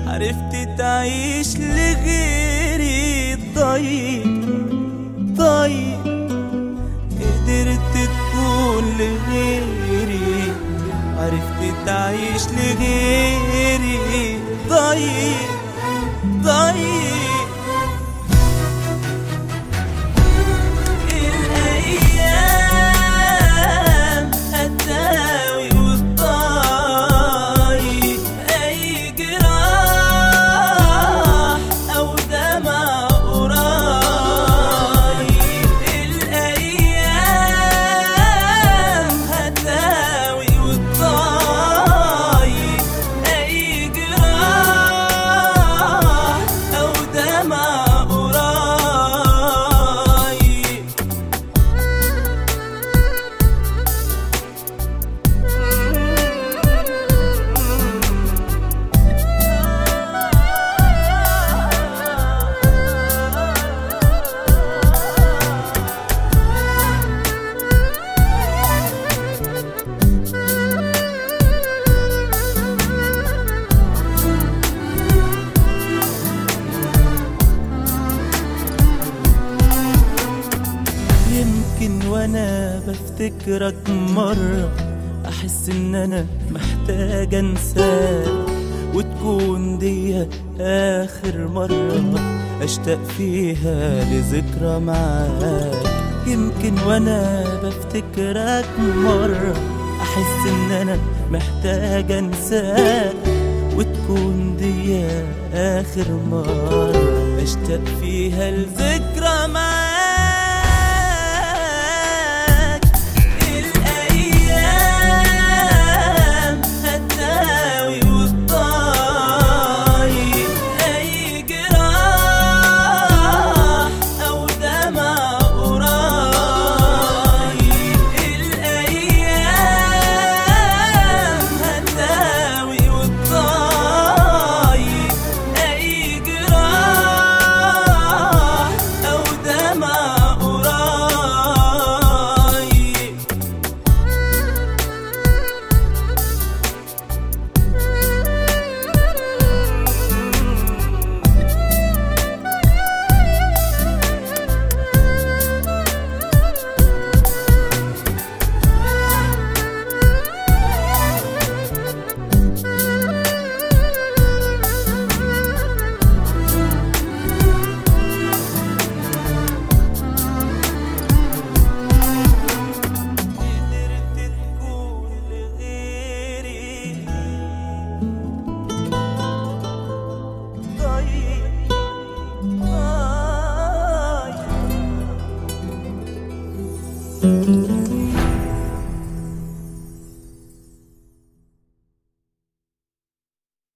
عرفت تعيش لغيري. طيب قدرت تكون لغيري، عرفت تعيش لغيري. طيب الأيام هتداوي والطايق أي جراح أو دمع قريب. الأيام هتداوي والطايق أي جراح أو دمع قريب. يمكن وانا بفتكرك مرة احس ان انا محتاج انساك، وتكون دي اخر مرة اشتاق فيها لذكرى معاك. يمكن وانا بفتكرك مرة احس ان انا محتاج انساك، وتكون دي اخر مرة اشتاق فيها لذكرى معاك.